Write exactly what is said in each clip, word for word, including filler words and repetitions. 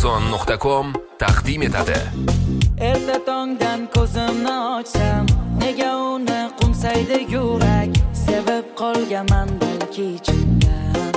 arzon nuqta com taqdim etadi. Erta tongdan ko'zimni ochsam, nega uni qumsaydi yurak, sevib qolganman balki chindan.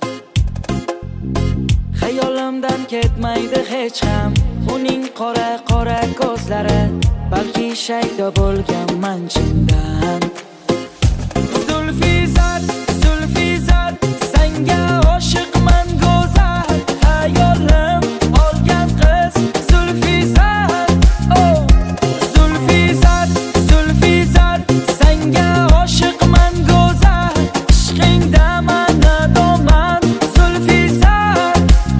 Xayolimdan ketmaydi hech ham uning qora qora ko'zlari, balki shaydo bo'lganman chindan. Zulfizar, Zulfizar, senga oshiqman go'zal, hayolim olgan qiz Zulfizar. Oh, Zulfizar, Zulfizar, senga oshiqman go'zal, ishqingda manadoman Zulfizar.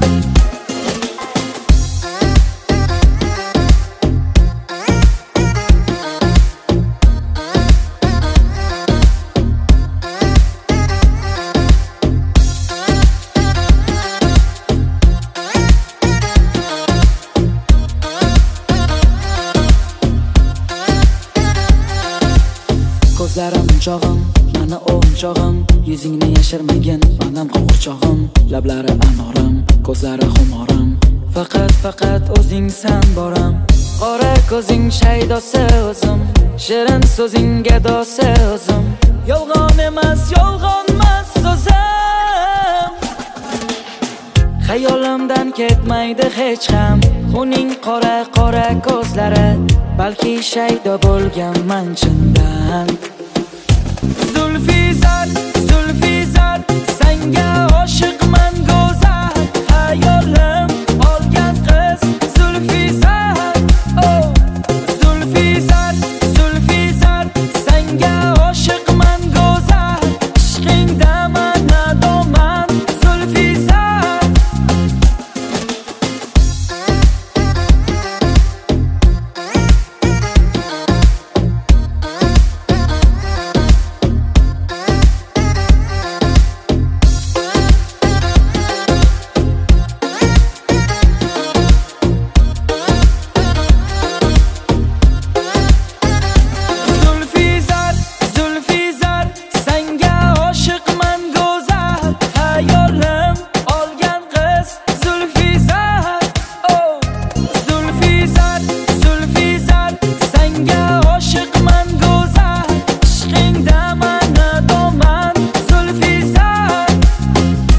Ko'zlarim chog'im, mani o'yinchog'im, yuzingni yashirmagin manam qo'rchog'im, lablari anorim, ko'zlari xumorim, faqat faqat o'zingsan boram. Qora ko'zing shaydosi o'zim, shirin so'zing gadosi o'zim, yolg'on emas, yolg'onmas so'zim. Xayolimdan ketmaydi hech ham uning qora qora ko'zlari, balki shaydo bo'lganman chindan. Zulfizar, Zulfizar, senga oshiqman go'zal, hayolim olgan qiz Zulfizar. Oh, Zulfizar, Zulfizar, senga oshiqman go'zal, ishqingda manadoman Zulfizar.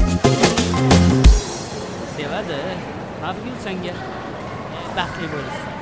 Sevadi. Abgul senga baxtli bo'lsin.